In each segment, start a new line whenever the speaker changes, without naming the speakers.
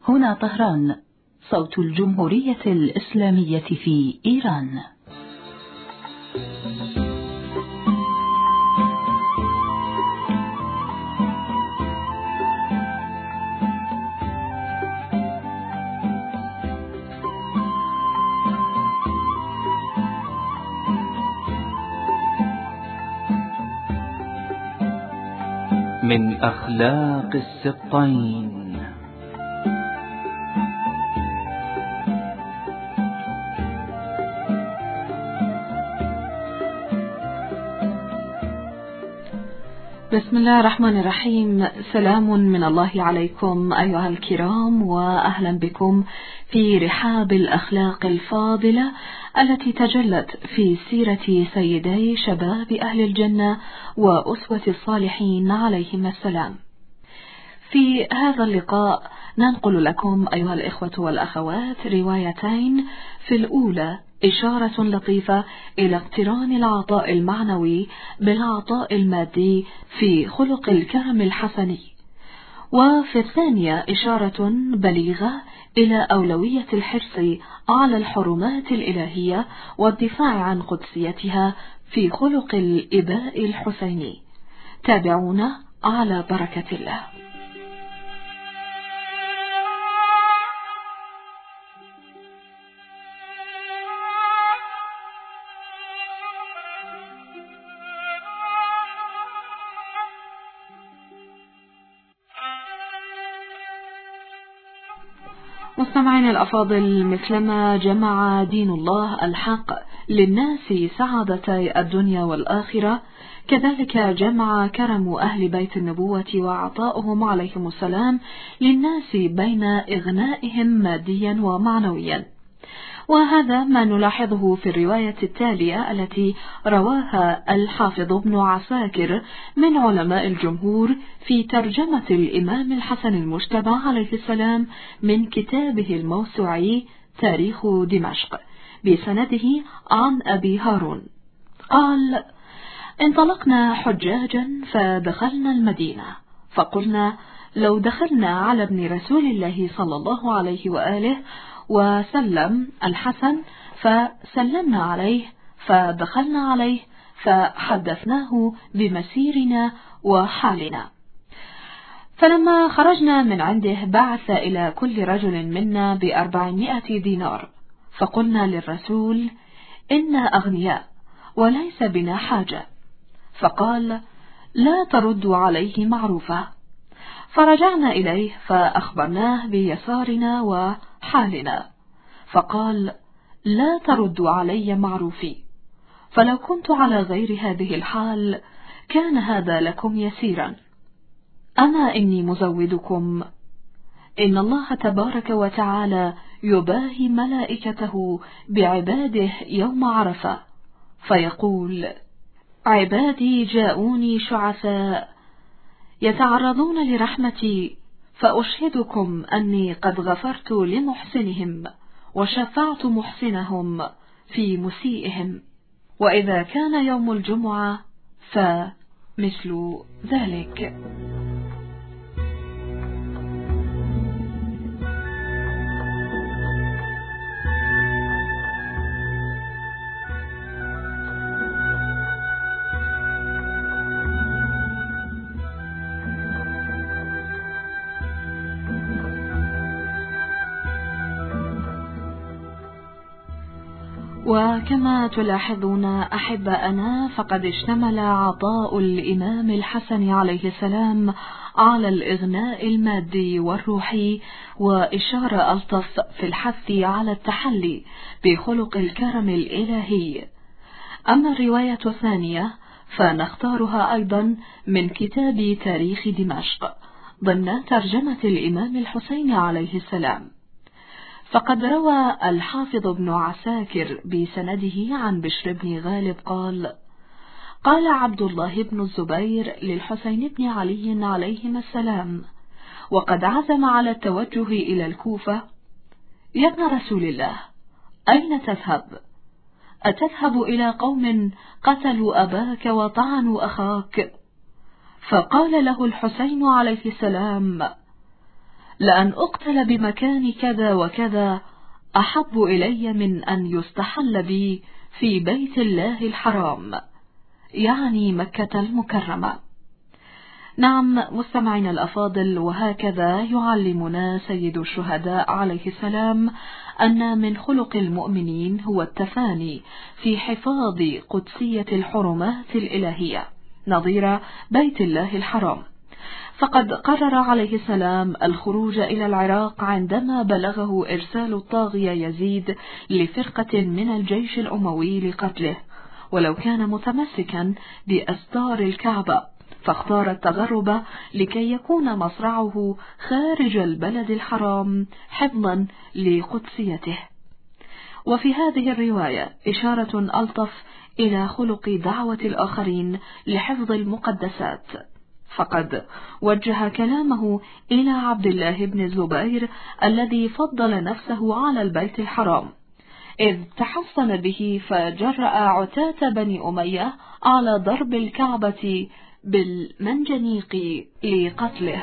هنا طهران، صوت الجمهورية الإسلامية في إيران.
من أخلاق السبطين.
بسم الله الرحمن الرحيم. سلام من الله عليكم أيها الكرام، وأهلا بكم في رحاب الأخلاق الفاضلة التي تجلت في سيرة سيدي شباب أهل الجنة وأسوة الصالحين عليهم السلام. في هذا اللقاء ننقل لكم أيها الإخوة والأخوات روايتين. في الأولى إشارة لطيفة إلى اقتران العطاء المعنوي بالعطاء المادي في خلق الكرم الحسني، وفي الثانية إشارة بليغة إلى أولوية الحرص على الحرمات الإلهية والدفاع عن قدسيتها في خلق الإباء الحسيني. تابعونا على بركة الله. مستمعين الأفاضل، مثلما جمع دين الله الحق للناس سعادتي الدنيا والآخرة، كذلك جمع كرم أهل بيت النبوة وعطاؤهم عليهم السلام للناس بين إغنائهم ماديا ومعنويا. وهذا ما نلاحظه في الرواية التالية التي رواها الحافظ ابن عساكر من علماء الجمهور في ترجمة الإمام الحسن المجتبى عليه السلام من كتابه الموسوعي تاريخ دمشق بسنده عن أبي هارون قال: انطلقنا حجاجا فدخلنا المدينة، فقلنا لو دخلنا على ابن رسول الله صلى الله عليه وآله وسلم الحسن فسلمنا عليه، فدخلنا عليه فحدثناه بمسيرنا وحالنا. فلما خرجنا من عنده بعث إلى كل رجل منا ب400 دينار، فقلنا للرسول: إنا أغنياء وليس بنا حاجة. فقال: لا تردوا عليه معروفة. فرجعنا إليه فأخبرناه بيسارنا وحالنا، فقال: لا تردوا علي معروفي، فلو كنت على غير هذه الحال كان هذا لكم يسيرا. أما إني مزودكم، إن الله تبارك وتعالى يباهي ملائكته بعباده يوم عرفة فيقول: عبادي جاءوني شعثاء يتعرضون لرحمتي، فأشهدكم أني قد غفرت لمحسنهم وشفعت محسنهم في مسيئهم. وإذا كان يوم الجمعة فمثل ذلك. وكما تلاحظون أحباءنا، فقد اشتمل عطاء الإمام الحسن عليه السلام على الإغناء المادي والروحي، وإشارة ألطف في الحث على التحلي بخلق الكرم الإلهي. أما الرواية الثانية فنختارها أيضا من كتاب تاريخ دمشق ضمن ترجمة الإمام الحسين عليه السلام. فقد روى الحافظ ابن عساكر بسنده عن بشر بن غالب قال: قال عبد الله بن الزبير للحسين بن علي عليهما السلام وقد عزم على التوجه إلى الكوفة: يا ابن رسول الله، أين تذهب؟ أتذهب إلى قوم قتلوا أباك وطعنوا أخاك؟ فقال له الحسين عليه السلام: لأن أقتل بمكان كذا وكذا أحب إلي من أن يستحل بي في بيت الله الحرام، يعني مكة المكرمة. نعم مستمعين الأفاضل، وهكذا يعلمنا سيد الشهداء عليه السلام أن من خلق المؤمنين هو التفاني في حفاظ قدسية الحرمات الإلهية نظير بيت الله الحرام. فقد قرر عليه السلام الخروج إلى العراق عندما بلغه إرسال الطاغية يزيد لفرقة من الجيش الأموي لقتله، ولو كان متمسكا بأستار الكعبة، فاختار التغرب لكي يكون مصرعه خارج البلد الحرام حفظا لقدسيته. وفي هذه الرواية إشارة ألطف إلى خلق دعوة الآخرين لحفظ المقدسات، فقد وجه كلامه إلى عبد الله بن الزبير الذي فضل نفسه على البيت الحرام، إذ تحصن به فجرأ عتاة بني أمية على ضرب الكعبة بالمنجنيق لقتله.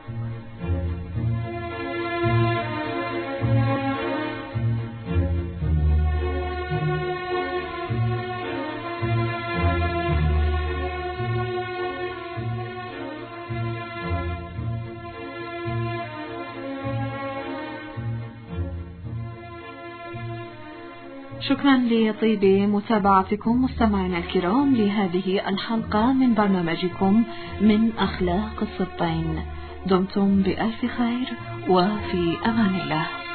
شكرا لطيب متابعتكم مستمعينا الكرام لهذه الحلقة من برنامجكم من أخلاق السبطين. دمتم بألف خير وفي أمان الله.